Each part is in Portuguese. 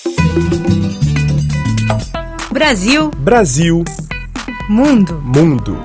Brasil. Brasil. Mundo. Mundo.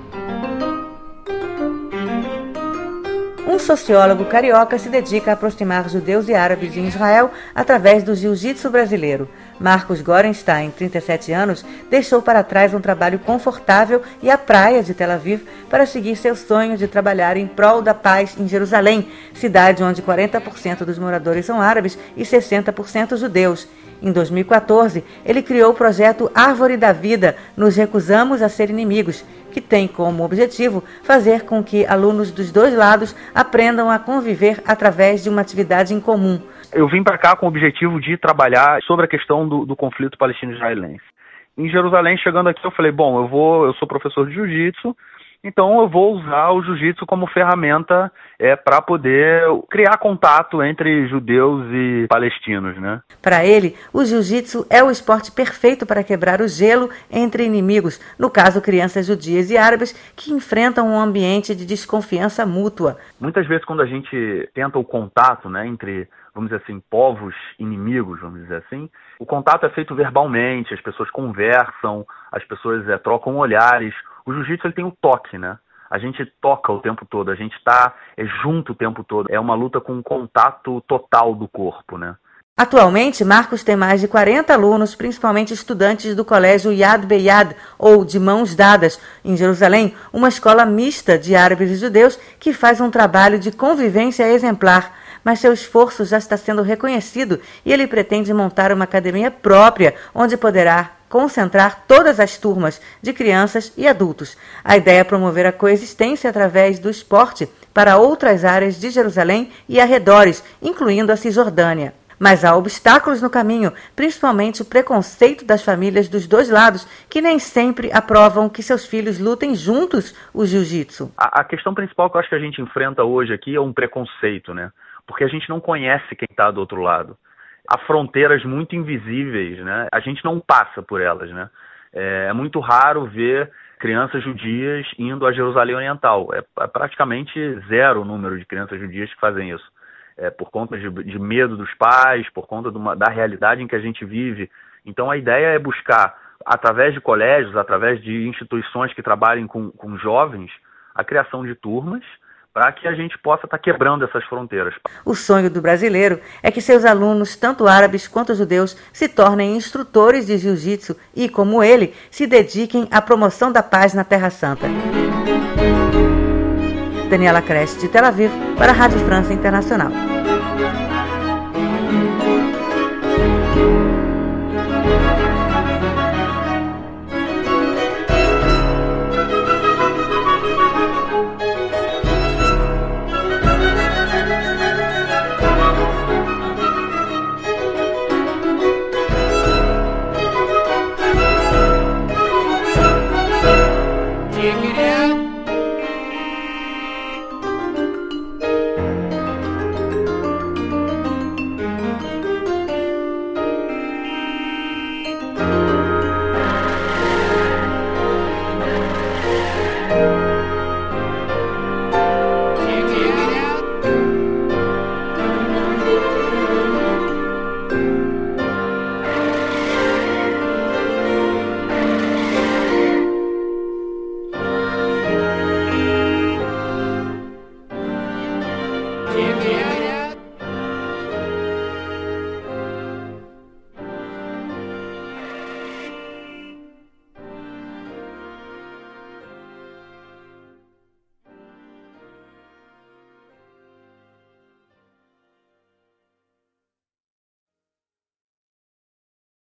Um sociólogo carioca se dedica a aproximar judeus e árabes em Israel através do jiu-jitsu brasileiro. Marcos Gorenstein, 37 anos, deixou para trás um trabalho confortável e a praia de Tel Aviv para seguir seu sonho de trabalhar em prol da paz em Jerusalém, cidade onde 40% dos moradores são árabes e 60% judeus. Em 2014, ele criou o projeto Árvore da Vida, Nos Recusamos a Ser Inimigos, que tem como objetivo fazer com que alunos dos dois lados aprendam a conviver através de uma atividade em comum. Eu vim para cá com o objetivo de trabalhar sobre a questão do conflito palestino-israelense. Em Jerusalém, chegando aqui, eu falei, eu sou professor de jiu-jitsu, então eu vou usar o jiu-jitsu como ferramenta para poder criar contato entre judeus e palestinos, né? Para ele, o jiu-jitsu é o esporte perfeito para quebrar o gelo entre inimigos, no caso crianças judias e árabes que enfrentam um ambiente de desconfiança mútua. Muitas vezes quando a gente tenta o contato, né, entre, vamos dizer assim, povos inimigos, vamos dizer assim, o contato é feito verbalmente, as pessoas conversam, as pessoas trocam olhares. O jiu-jitsu ele tem o toque, né? A gente toca o tempo todo, a gente está junto o tempo todo. É uma luta com um contato total do corpo, né? Atualmente, Marcos tem mais de 40 alunos, principalmente estudantes do colégio Yad Beyad, ou de Mãos Dadas, em Jerusalém, uma escola mista de árabes e judeus que faz um trabalho de convivência exemplar. Mas seu esforço já está sendo reconhecido e ele pretende montar uma academia própria, onde poderá concentrar todas as turmas de crianças e adultos. A ideia é promover a coexistência através do esporte para outras áreas de Jerusalém e arredores, incluindo a Cisjordânia. Mas há obstáculos no caminho, principalmente o preconceito das famílias dos dois lados, que nem sempre aprovam que seus filhos lutem juntos o jiu-jitsu. A questão principal que eu acho que a gente enfrenta hoje aqui é um preconceito, né? Porque a gente não conhece quem está do outro lado. Há fronteiras muito invisíveis, né? A gente não passa por elas, né? É muito raro ver crianças judias indo a Jerusalém Oriental. É praticamente zero o número de crianças judias que fazem isso. Por conta de medo dos pais, por conta da realidade em que a gente vive. Então a ideia é buscar, através de colégios, através de instituições que trabalhem com jovens, a criação de turmas, para que a gente possa estar quebrando essas fronteiras. O sonho do brasileiro é que seus alunos, tanto árabes quanto judeus, se tornem instrutores de jiu-jitsu e, como ele, se dediquem à promoção da paz na Terra Santa. Daniela Cresce, de Tel Aviv, para a Rádio França Internacional.